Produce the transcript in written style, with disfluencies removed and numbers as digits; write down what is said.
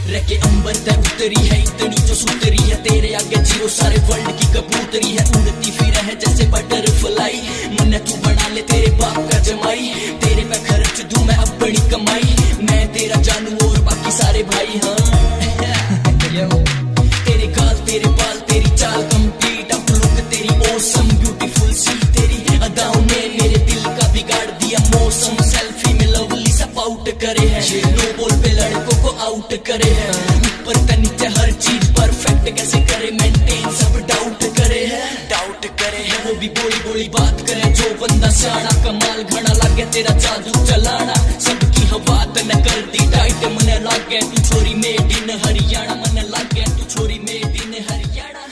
रखे अंबर तय उतरी है इतनी जो सुतरी है, तेरे आगे जीरो सारे वर्ल्ड की कबूतरी है। उड़ती फिर है जैसे बटरफ्लाई, मन तू बना ले तेरे बाप का जमाई। तेरे पे खर्च दूं मैं अपनी कमाई, मैं तेरा जानू और बाकी सारे भाई। हाँ तेरे गाल तेरे बाल तेरी चाल कंप्लीट, अब लुक तेरी ऑसम ब्यूटीफुल सी। तेरी अदाओं ने मेरे दिल का बिगाड़ दिया मौसम। सेल्फी में लवली सा पाउट करे है, नो बॉल पे लड़कों को आउट करे है। ऊपर से नीचे हर चीज परफेक्ट कैसे करे मेंटेन, सब डाउट करे है। वो भी बोली बोली बात करे जो बंदा सियाना, कमाल घना लागे तेरा जादू चलाना। सबकी हवा तने कर दी टाइट, मन लागे तू छोरी मेड इन हरियाणा। मन लागे तू छोरी मेड इन हरियाणा।